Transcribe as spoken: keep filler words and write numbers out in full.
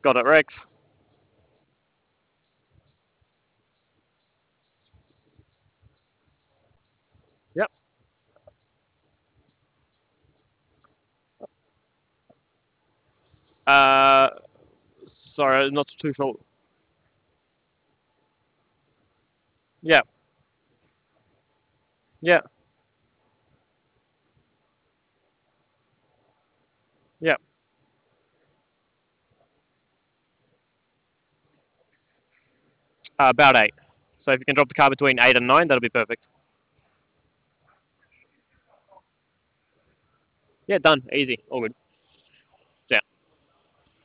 Got it, Rex. Yep. Uh, sorry, not too sure. Yeah. Yeah. Yeah. Uh, about eight. So if you can drop the car between eight and nine, that'll be perfect. Yeah, done. Easy. All good.